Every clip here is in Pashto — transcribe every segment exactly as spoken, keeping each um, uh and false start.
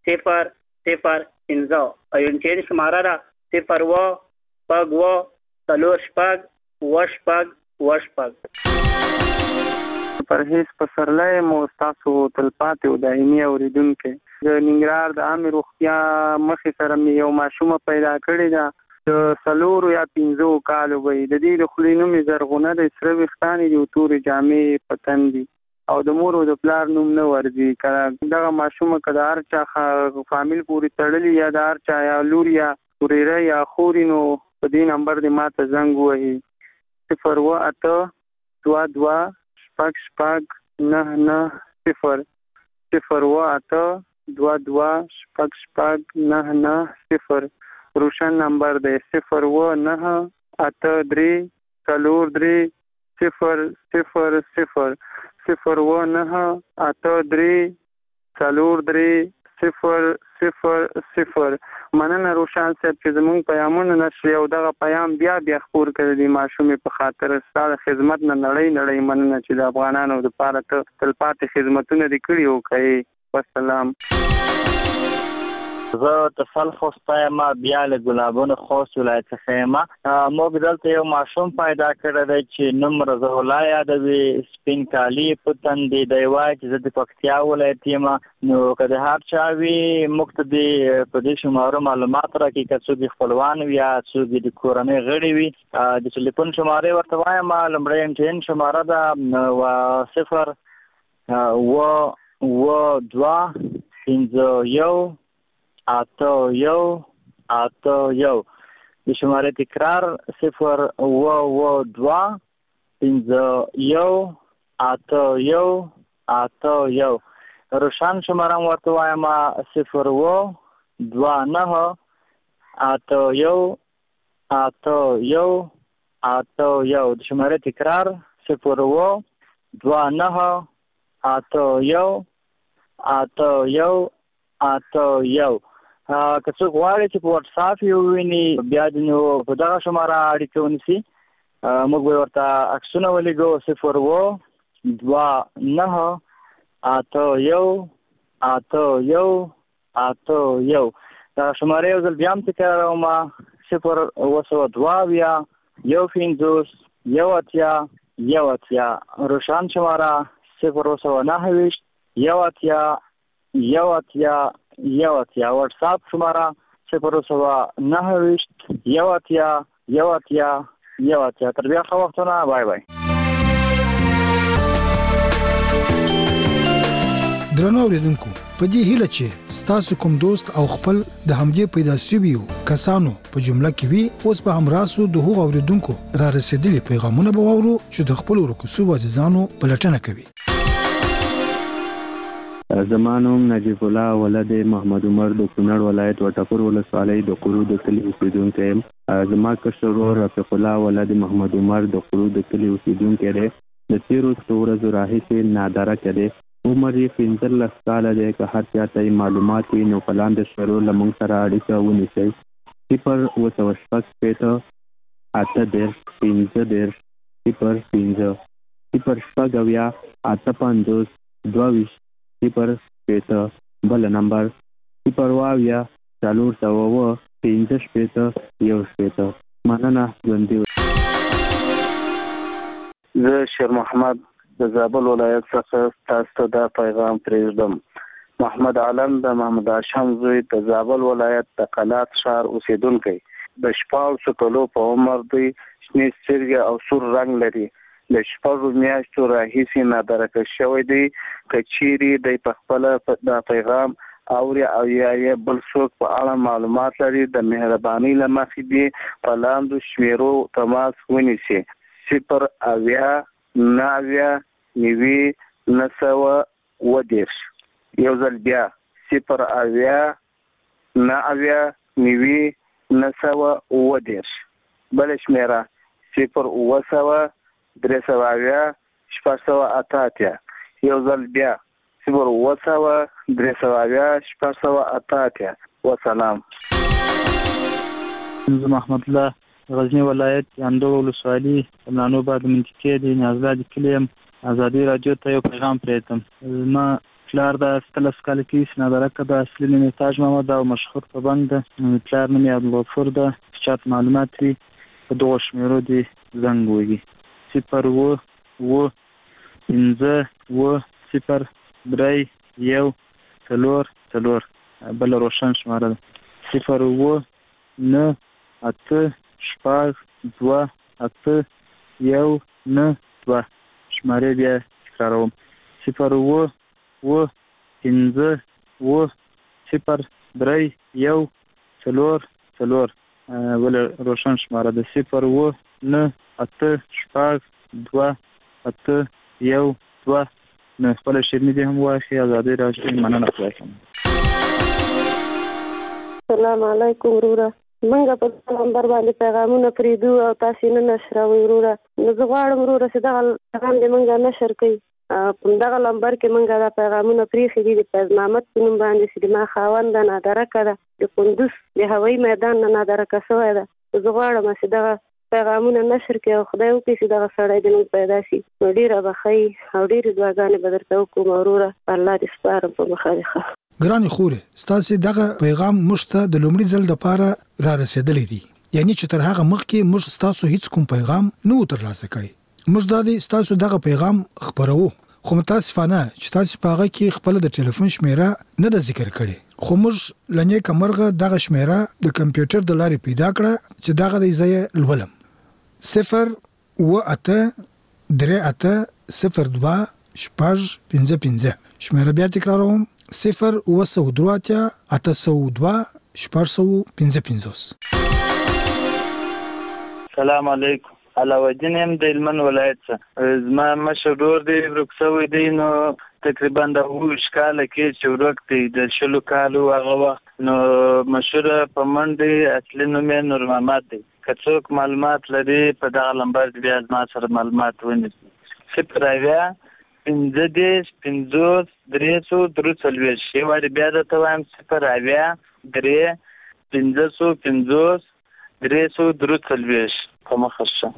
صفر صفر پنځه او انټرنیټ شماره را صفر و شپږ و څلور شپږ اوه شپږ اوه شپږ. پرهیز پسرلی مو ستاسو تلپاتې او دایمي اورېدونکی. د ننګرهار د عامې روغتیا مخې سره مې یو ماشومه پیدا کړې ده د څلورو یا پنځو کالو به وي. د دې د خولې نوم یې زرغونه دی، سره ویښتان یې دي او تورې جامې په تن دي او د مور او د پلار نوم نه ورځي. که دغه ماشومه که د هر چا فامیل پورې تړلي یا د هر چا یا لور یا ورېره یا خوري نو په دې نمبر دې ما ته زنګ ووهي صفر اوه اته دوه دوه شپږ شپږ نهه نهه صفر صفر اوه اته دوه دوه شپږ شپږ نهه نهه صفر. روشن نمبر دی صفر اوه نهه اته درې څلور درې صفر صفر صفر صفر اوه نهه اته درې څلور درې صفر صفر صفر. مننه روشن صاحب چې زموږ پیامونه نشري او دغه پیام بیا بیا خپور کړی دی ماشومې په خاطر. ستا د خدمت نه نړۍ نړۍ مننه چې د افغانانو دپاره ته تلپاتې خدمتونه دې کړي وکړې. والسلام. زه تفل خوسته یم بیا له ګلابونو خوست ولایت څخه یم. موږ دلته یو ماشوم پیدا کړی دی چې نوم رضا الله یادوي، سپین کالي په تن دی. دی وایي چې زه د پکتیا ولایت یم. نو که د هر چا وي موږ ته دې په دې شمارو معلومات راکړي، که څوک یې خپلوان وي یا څوک یې د کورنۍ غړي وي. د ټلیفون شمارې ورته وایم. لومړی انټرنیټ شماره ده صفر اوه اوه دوه پنځه یو اته یو اته یو. د شمارې تکرار صفر اوه اوه دوه پنځه یو اته یو اته یو. روشن شماره ورته وایم صفر اوه دوه نهه اته یو اته یو اته یو. د شمارې تکرار صفر اوه دوه نهه اته یو اته یو اته یو. که څوک غواړي چې په واتساپ یې وویني بیا دې نو په دغه شماره اړیکه ونیسي. موږ به ورته عکسونه ولیږو صفر اوه دوه نهه اته یو اته یو اته یو. دغه شمارې یو ځل بیا هم تکراروم صفر اوه سوه دوه اویا یو پنځوس یو اتیا یو اتیا. روشن شماره صفر اوه سوه نهه ویشت یو اتیا یو اتیا یو اتیا. واتساپ شماره صفر اوه سوه نهه ویشت یو اتیا یو اتیا یو اتیا. تر بیا ښه وختونه. بای بای. درنو اوریدونکو، په دې هیله چې ستاسو کوم دوست او خپل د همدې پیدا شویو کسانو په جمله کې وي، اوس په همراسو د هغو اوریدونکو را رسیدلي پیغامونه به واورو چې د خپل ورکوڅو عزیزانو پلټنه کوي. زما نوم نجیب الله ولد محمد عمر د کونړ ولایت وټپور ولسوالۍ د قرو د کلي اوسیدونکی یم. زما کشر ورور رفیق الله ولد محمد عمر د قرو د کلي اوسیدونکی دی. د تېرو څو ورځو راهیسې نادرکه دی. عمر یې پنځلس کاله دی. که هر چا ته معلومات وي نو په لاندې شمېرو له موږ سره اړیکه ونیسئ. صفر اوه سوه شپږ شپېته اته دېرش پنځه دېرش صفر پنځه صفر شپږ اویا اته پنځوس دوه ویشت صفر شپېته. بل نمبر صفر اوه اویا څلور سوه اوه پنځه شپېته یو شپېته. مننه. ژوندي اوسئ. زه شیر محمد د زابل ولایت څخه تاسو ته دا پیغام پرېږدم. محمد عالم د محمد هاشم زوی د زابل ولایت د قلات ښار اوسیدونکی. د شپاړسو کلو په عمر دی. شنې سترګې او سور رنګ لري. د شپږو میاشتو راهیسې نادرکه شوی دی. که چیرې دی په خپله دا پیغام اوري او یا یې بل څوک په اړه معلومات لري د مهربانۍ له مخې دې په لاندو شمېرو تماس ونیسي. صفر اویا نهه اویا نوي نهه سوه اوه دېرش. یو ځل بیا صفر اویا نهه اویا نوي نهه سوه اوه دېرش. بله شمېره صفر اوه سوه درې سوه اویا شپږ سوه اته اتیا. یو ځل بیا صفر اوه سوه درې سوه اویا شپږ سوه اته اتیا. وسلام. زه محمد الله غزنی ولایت اندو ولسوالي ملانو باد منطقې د نیازلا د کلي یم. ازادي راډیو ته یو پیغام پرېږدم. زما پلار د ستلس کال کې نادرکه د اصلي نوم تاج محمد او مشهور پابند پلار نوم عبدالغفور د چات معلومات وي په دغه شمیرو دی زنګ وږي صفر و و پنځه و صفر درې یو څلور څلور بل روشن شماره ده صفر و نه اته شپږ دوه اته یو نه دوه شماره بیا تکراروم صفر و و پنځه و صفر درې یو څلور څلور بل روشن شماره ده صفر و نه اته شپږ دوه اته یو دوه نه خپل شیرینی دې هم واخی ازادي راځي مننه کوم. السلام علیکم وروره. منګه په نمبر باندې پیغامونه پریدو او تاسو نه نشروي وروره. نو زه غواړم وروره چې دغه پیغام دې منګه نشر کړئ. په دغه نمبر کې منګه دا پیغامونه پریخي دي د فیض محمد په نوم باندې چې ما خاوند نادرکه ده د کندوز د هوایي میدان نه نادرکه شوی ده. زه غواړم چې دغه پیغامونه نشر کړي او خدای وکړي چې دغه سړی د نوم پیدا شي. نو ډېره بخۍ او ډېرې دعاګانې به درته وکړم وروره. الله دې سپارم په مخالخه. ګرانې خورې ستاسې دغه پیغام موږ ته د لومړي ځل دپاره را رسېدلی دی، یعنی چې تر هغه مخکې موږ ستاسو هیڅ کوم پیغام نه و ترلاسه کړی. موږ دا دی ستاسو دغه پیغام خپروو، خو متاسفانه چې تاسو په هغه کې خپل د ټلیفون شمیره نه ده ذکر کړې، خو موږ له نیکه مرغه دغه شمیره د کمپیوټر د لارې پیدا کړه چې دغه دی زه یې لولم. صفر اوه اته درې اته صفر دوه شپږ پنځه پنځه شمیره بیا تکراروم صفر اوه سوه درې اتیا اته سوه دوه شپږ سوه پنځه پنځوس. سلام علیکم. علاوالدین یم د هلمند ولایت څخه. زما مشر ورور دی ورک شوی دی، نو تقریبا د اووه کاله کې چې ورک دی د شلو کالو هغه وخت، نو مشهور په منډې اصلي نوم یې نور محمد دی. که څوک معلومات لري په دغه نمبر بیا زما سره معلومات ونیسي. صفر اویا پنځه دېرش پنځوس درې سوه درې څلوېښت یو وارې بیا درته وایم صفر اویا درې پنځه سوه پنځوس درې سوه درې څلوېښت. په مخه شه.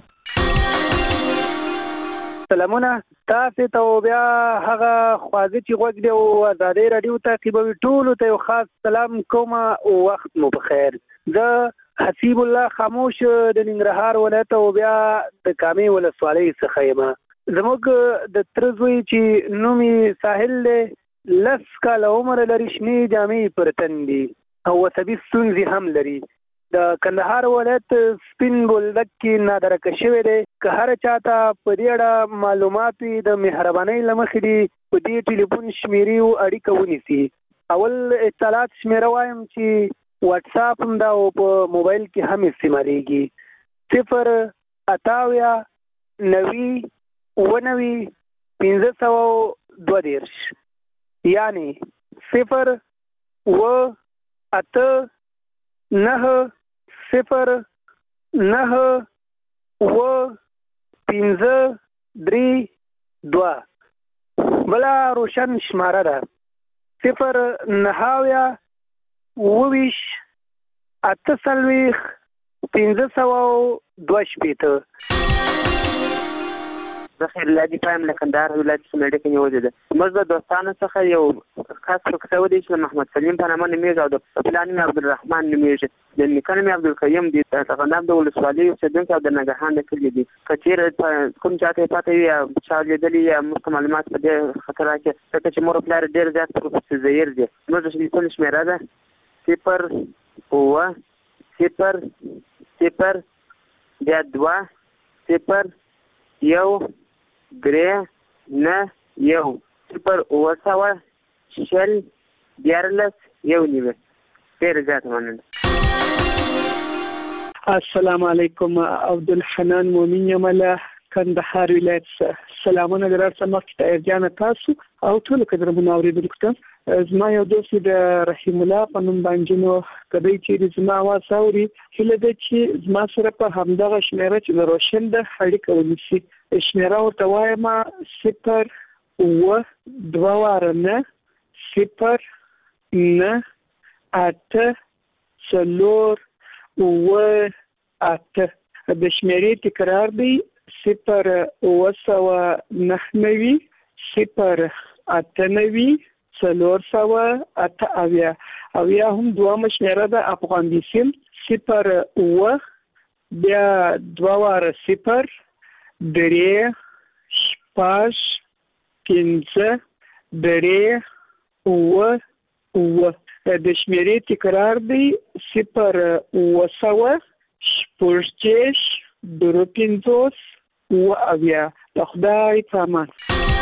سلامونه. تاسو ته بیا هغه خوازي چې غوږ دی او ازادي رادیو تعقیبوي ټولو ته یو خاص سلام کوم او وخت مو بخیر. زه حسیب الله خاموش د ننګرهار ولایت او بیا د کامې ولسوالۍ څخه یم. زموږ د تره زوی چې نوم یې ساحل دی، لس کاله عمر لري، شنې جامې پر تن دي او عصبي ستونزې هم لري. د کندهار ولایت سپین بولدک کې نادرکه شوی دی. که هر چاته په دې اړه معلومات وي د مهربانۍ له مخې دي په دې ټلیفون شمیرې اړیکه ونیسي. اول اطلاعات شمیره وایم چې واتساپ هم دا او په موبایل کې هم استعمالیږي. صفر اته اویا نوي اوه نوي پنځه سوه دوه دېرش، یعنې صفر اوه اته نهه صفر نهه اوه پنځه درې دوه. بله روشن شماره ده صفر نهه اویا اوه ویشت اته څلوېښت پنځه سوه دوه شپېته. زه خیرالله پایم له کندهار ولایت څخه اړیکه نیولې ده. موږ د دوستانو څخه یو خاص څوک شوی دی چې محمد سلیم په نامه نومېږي او د پلار نوم یې عبدالرحمن نومېږي، د نیکه نوم یې عبدالقیم دی، د ارغنداب د ولسوالۍ اوسېدونکی او د ننګرهار د کلي دی. که چېرې کوم چاته یې پته وي یا چا لیدلي یا موږ ته معلومات په دې خاطر راکړي، ځکه چې مور او پلار ډېر زیات پروفیسر زهیر دی. زموږ د ټلیفون شمېره ده صفر اوه صفر صفر بیا دوه صفر یو درې نه یو صفر اوه سوه شل دیارلس یو نوي. ډېره زیاته مننه. السلام علیکم. عبدالحنان مومن یم له کندهار ولایت څخه. سلامونه درته مخکې ته ارجانه تاسو او ټولو قدرمنو اورېدونکو ته. زما یو دوست د رحیم الله په نوم باندې، نو کدی چې زما आवाज اوري هله د چې زما سره په همدغه شمیره چې د روشن د اړیکه ونیسي. شمیره ورته وایم صفر اوه دوه واره نه صفر نه اته څلور اوه اته. د شمیرې تکرار دی صفر اوه سوه نهه نوي صفر اته نوي څلور سوه اته اویا او یا هم دوامه شمیره ده افغان بیسیم صفر اوه بیا دوه واره صفر درې شپږ پنځه درې اوه اوه د شمیرې تکرار دی صفر اوه سوه شپږ دېرش درې پنځوس اوه اویا د خدای په امان.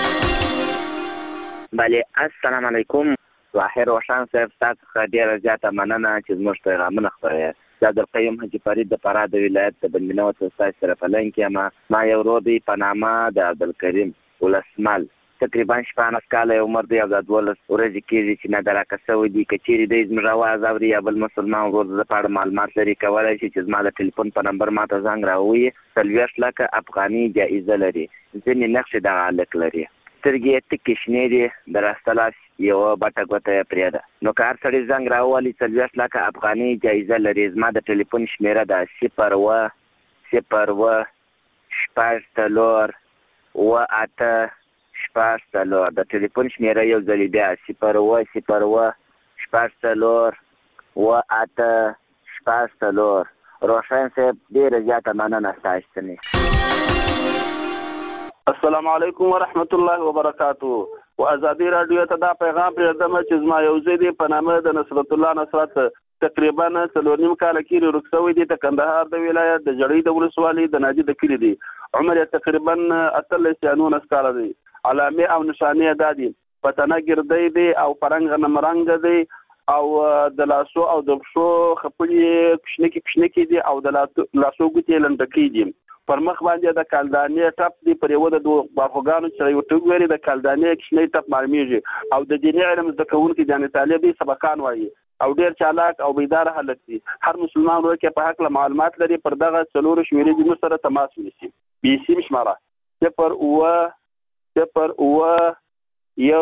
بله السلام علیکم. ظاهر روشن صاحب تاسو څخه ډیره زیاته مننه چې زموږ پیغامونه خپروي. د عبدالقیوم حاجي فرید د فراه د ولایت د بندمینه وسلسای سره په لین کې ما ما یو ورور دی په نامه د عبدالکریم ولسمل تقریبا شپاړس کاله یې عمر دی او دا دولس ورځې کېږي چې نادراکه شوی دی. که چیرې دی زموږ اواز اوري یا بل مسلمان ورور د په اړه معلومات لري کولی شي چې زما د ټلیفون په نمبر ما ته زنګ راووایي. څلوېښت لکه افغاني جایزه لري. ځینې نقشې دغه هلک لري. سترګې یې تکې شنې دي د راسته لاس یوه بټه ګوته یې پرېږده. نو که هر سړي زنګ راووالي څلوېښت لکه افغاني جایزه لري. زما د ټلیفون شمېره ده صفر اوه صفر اوه شپږ څلور اوه اته شپږ څلور. د ټلیفون شمېره یو ځلې بیا صفر اوه صفر اوه شپږ څلور اوه اته شپږ څلور. روشن صاحب ډېره زیاته مننه ستاسو څخه. السلام علیکم ورحمت الله وبرکاتو. و ازادي رادیو ته دا پیغام پرېږدم چې زما یو زوی دی په نامه د نصرت الله نصرت تقریبا څلور نیم کاله کېږي ورک شوی دی د کندهار د ولایت د جړۍ د ولسوالۍ د ناجي د کلي دی. عمر یې تقریبا اتلس یا نولس کاله دی. علامې او نشانې دا دي پتنه ګردی دی او پرنګ غنمرنګ دی او د لاسو او د پښو خپلې کشنکې کشنکې دي او د لاسو ګوتې لنډکې دي. پر مخ باندې د کالدانې ټپ دی پر یو د دوه باغوګانو چې یو ټوګ وری د کالدانې کښنی ټپ معلومیږي او د دیني علم زده کوونکي د طالبي سبقان وایي او ډیر چالاک او بیدار هلک دی. هر مسلمان ورو کې په حق له معلومات لري پر دغه څلور شمیرې د سره تماس ونیسي. بي سي شماره صفر اوه صفر اوه یو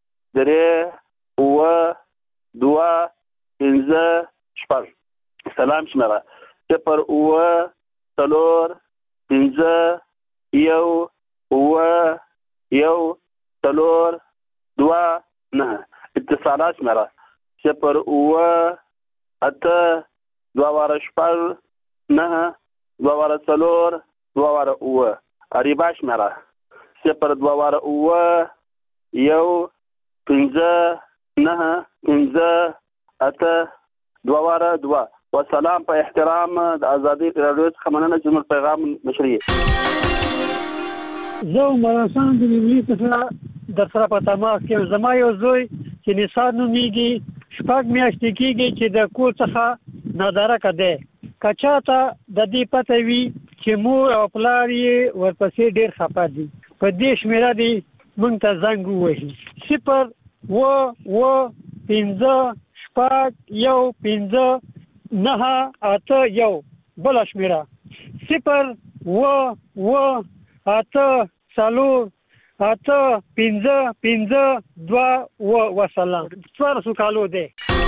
درې اوه دوه پنځه شپږ. سلام شماره صفر اوه څلور پنځه یو اوه یو څلور دوه نهه. اتصالات شماره صفر اوه اته دوه واره شپږ نهه دوه واره څلور دوه واره اوه. اریبا شماره صفر دوه واره اوه یو پنځه نهه پنځه اته دوه واره دوه. والسلام په احترام د ازادي رادیو څخه مننه چې موږ پیغام نشري. زه عمر حسن د نیملي څخه در سره په تماس کې زما یو زوی چې نثار نومیږي شپږ میاشتې کېږي چې د کور څخه نادارکه دی. که چاته د دې پته وي چې مور او پلار یې ورپسې ډېر خفه دي په دې شمېره دې موږ ته زنګ ووهي. صفر اوه اوه پنځه شپږ یو پنځه نهه اته یو. بله شمېره صفر اوه اوه اته څلور اته پنځه پنځه دوه اوه. وسلام. څوارلسو کالو دی.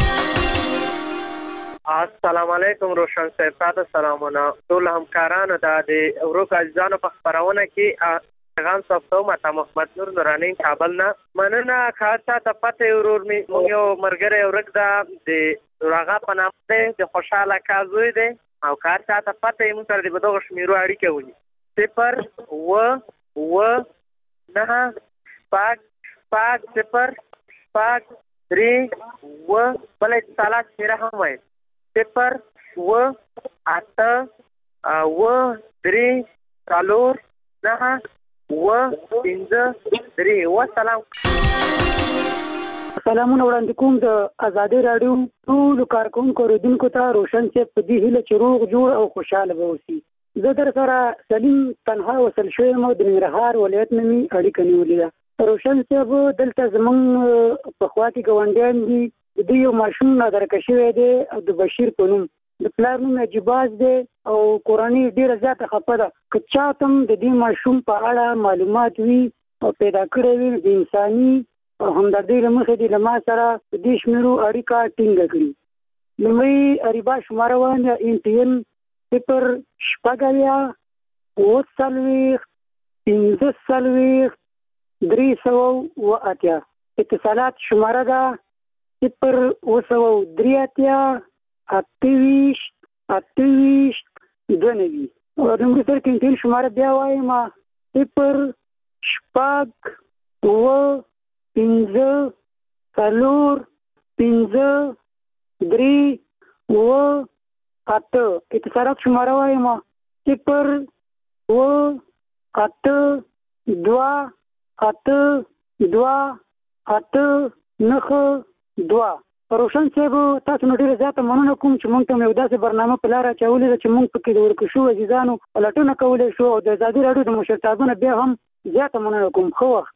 السلام علیکم روشن صاحب. تاسو سلامونه ټول همکارانو ته د ورو عزیزانو په خبرونه کې پیغام ثبتو ماته محمد نور نورانی کابل نه مننه. خاصه ته پته ورور می مونږ یو مرګره ورک دا د راغه په نام ده د خوشاله کازوی ده او کار ته پته یې مونږ سره د بدو شمیرو اړیکه ونی صفر و و نه پاک پاک صفر پاک درې و بل اتصالات شمیره هم وای صفر و اته و درې څلور نه و پنځه درې. وسلام. سلامونه وړاندې کوم د ازادي رادیو ټولو کارکونکو اوریدونکو ته. روشن صاحب په دې هیله چې روغ جوړ او خوشحاله به اوسي. زه در سره سلیم تنها وصل شویم او د ننګرهار ولایت نه مې اړیکه نیولې ده. روشن صاحب دلته زموږ په خوا کې ګاونډیان دي. د دوی یو ماشوم نادرکه شوی دی او د بشیر په نوم. د پلار نوم نجیباز دی او کورنۍ ډېره زیاته خفه ده. که چاته هم د دې ماشوم په اړه معلومات وي او پیدا کړی وي د انساني او همدردۍ له مخې دې له ما سره د دې شمېرو اړیکه ټینګه کړي. لومړی اریبا شماره باندې ان ټي ان صفر شپږ اویا اوه څلوېښت پنځه څلوېښت درې سوه اوه اتیا. اتصالات شماره ده صفر اوه سوه درې اتیا اته ویشت اته ویشت دوه نوي. او د امریکا کنټرول شماره بیا وایم صفر شپږ اوه پنځه څلور پنځه درې اوه اته. اتصالات شماره وایم صفر اوه اته دوه اته دوه اته نهه دوه. روشن صاحب تاسو نو ډیره زیاته مننه کوم چې مونږ ته یو داسې برنامه په لاره اچولې ده چې مونږ پکې د ورکشو عزیزانو پلټنه کولی شو او د ازادي راډیو د مشرتابونه بیا هم زیاته مننه کوم. ښه وخت.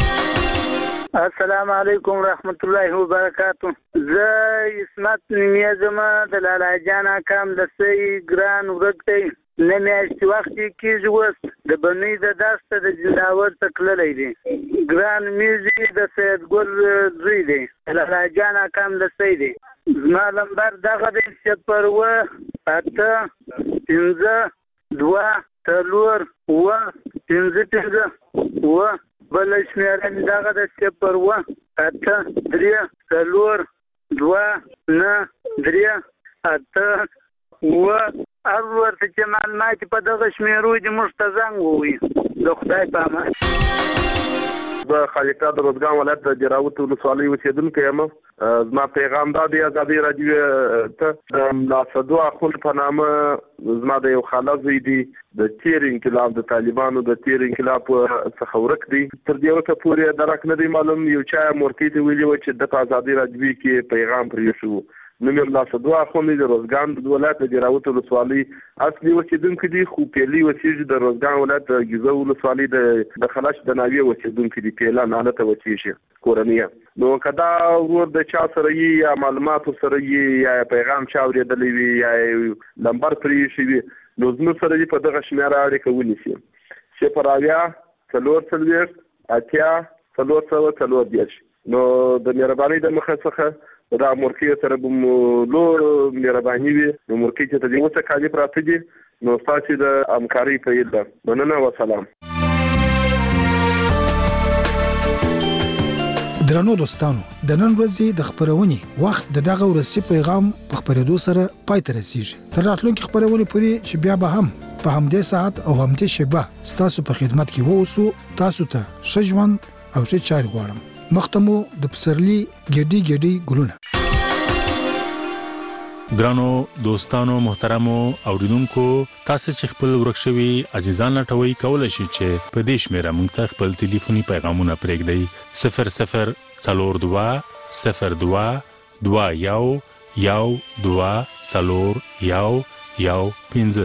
السلام علیکم ورحمت الله وبرکاتو. زه اسمت نومیه زما د لالا جان اکام د سې ګران ورک دی نه میاشتې وخت یې کېږي اوس د بنۍ د داسته د جلاور ته تللی دی. ګران میوزیک د سید ګل زوی دی لالا جان اکام د سې دی. زما لمبر دغه دی صفر اوه اته پنځه دوه څلور اوه پنځه پنځه اوه. بل شمېره مې دغه د صفر اوه اته درې څلور دوه نه درې اته اوه. هر ورته چې معلومات په دغه شمېرو دي موږ ته زنګ ووایي. د خدای په امان. د خالقا د روزګان ولایت د جراوت ولسوالۍ اوسېدونکی یم. زما پیغام دا دی ازادي راډیو ته د ناسدو اخوند په نامه زما د یو خاله زوی دی د تیر انقلاب د طالبانو د تیر انقلاب څخه ورک دی. تر دې وخته پورې درک نه دی معلوم یو چا مورکۍ ته ویلي و چې د ازادي راډیو کې پیغام پرېښو. نوم یې ناسدو اخوند د روزګان د ولایت د جراوت ولسوالۍ اصلي اوسېدونکی دی خو پیلي اوسېږي د روزګان ولایت د ګیزو ولسوالۍ د خلاش د ناوې اوسېدونکی دی. پیلان حالته اوسېږي کورنۍ. نو که دا ورور د چا سره یې یا معلوماتو سره یې یا پیغام چا اورېدلی وي یا لمبر پرې ایښی وي نو زموږ سره یې په دغه شمېره اړیکه ونیسي. صفر اویا څلور څلوېښت اتیا څلور سوه څلور دېرش. نو د مهربانۍ د مخه څخه دا مورکۍ سره به مو لوړ مهرباني وي. نو مورکۍ چې ته دې اوسه کالي پراته دي نو ستاسې د همکارۍ په هیله ده. مننه وسلام. درنو دوستانو د نن ورځې د خبرونې وخت د دغه ورسې پیغام په خبرېدو سره پای ته رسیږي. تر راتلونکي خبرونې پورې چې بیا به هم په همدې ساعت او همدې شیبه ستاسو په خدمت کې ووسو. تاسو ته ښه ژوند او ښه چارې غواړم. مختمو د پسرلی ګډي ګډي ګلونه. ګرانو دوستانو محترمو اوریدونکو تاسو چې خپل ورکشوي عزیزان لټوي کولای شئ چې په دې شمیره مونږ ته خپل ټلیفوني پیغامونه پرېږدئ. صفر صفر څلور دوه صفر دوه دوه یو یو دوه څلور یو یو پنځه.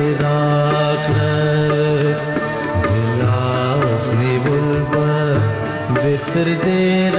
Last تر دې